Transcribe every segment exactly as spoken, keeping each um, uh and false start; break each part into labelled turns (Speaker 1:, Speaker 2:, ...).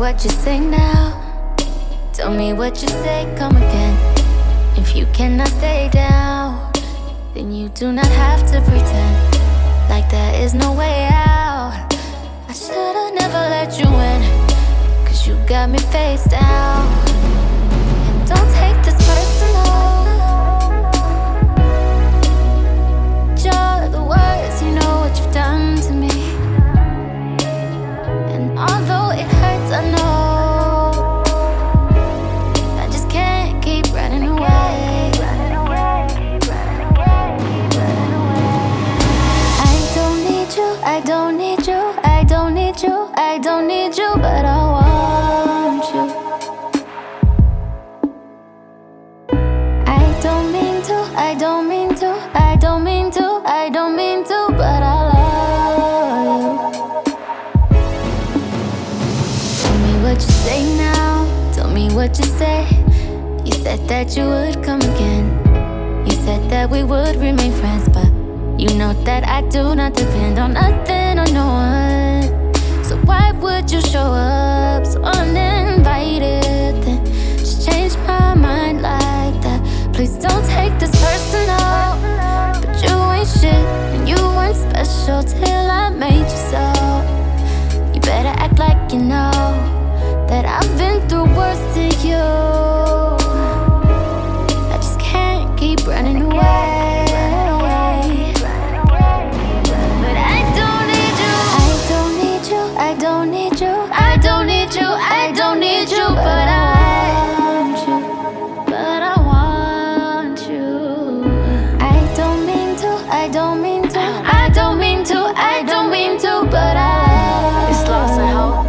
Speaker 1: what you say now. Tell me what you say, come again. If you cannot stay down, then you do not have to pretend like there is no way out. I should've never let you in, cause you got me face down. And don't take this personal. You're the worst, you know what you've done to me. And although it hurts, I know I just can't keep running away. I don't need you, I don't need you, I don't need you, I don't need you, but I want you. I don't mean to, I don't mean to, I don't mean to, I don't mean to, but I love you. Tell me what you say now, tell me what you say. You said that you would come again. You said that we would remain friends, but you know that I do not depend on nothing or no one. So why would you show up so uninvited, then just change my mind like that? Please don't take this personal, but you ain't shit and you weren't special till I made you so. You better act like you know that I've been through worse to you. I just can't keep running away. But I don't need you. I don't need you. I don't need you. I don't need you. I don't need you. But I want you. But I want you. I don't mean to. I don't mean to. I don't mean to. I don't mean to. But I.
Speaker 2: It's lost and hope.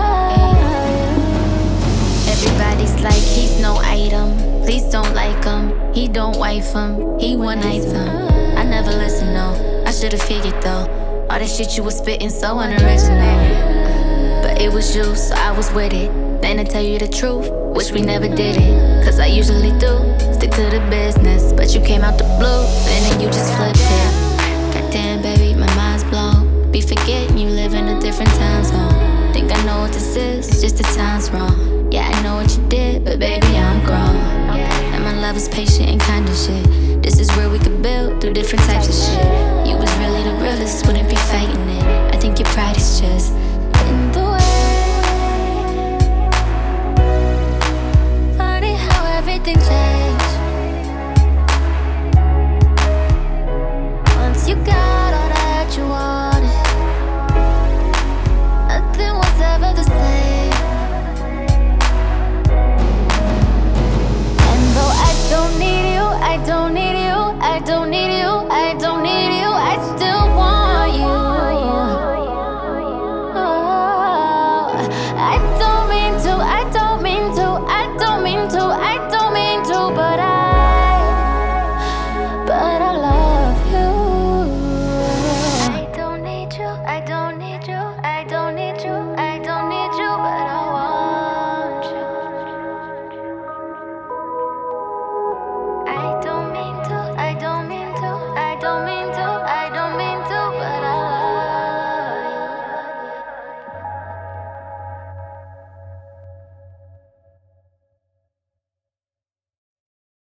Speaker 2: Everybody's like he's no item. Please don't like him. He don't wife him. He one night him. I never listen, no. I should've figured though. All that shit you was spitting so unoriginal. But it was you, so I was with it. Then to tell you the truth, wish we never did it. Cause I usually do, stick to the business. But you came out the blue, and then you just flipped it. Goddamn baby, my mind's blown. Be forgetting you live in a different time zone. Think I know what this is, just the time's wrong. Yeah, I know what you did, but baby, I'm grown. And my love is patient and kind of shit. This is where we could build through different types of shit. You was really the realest, wouldn't be fighting it. I think your pride is just in the way. Funny how everything changed.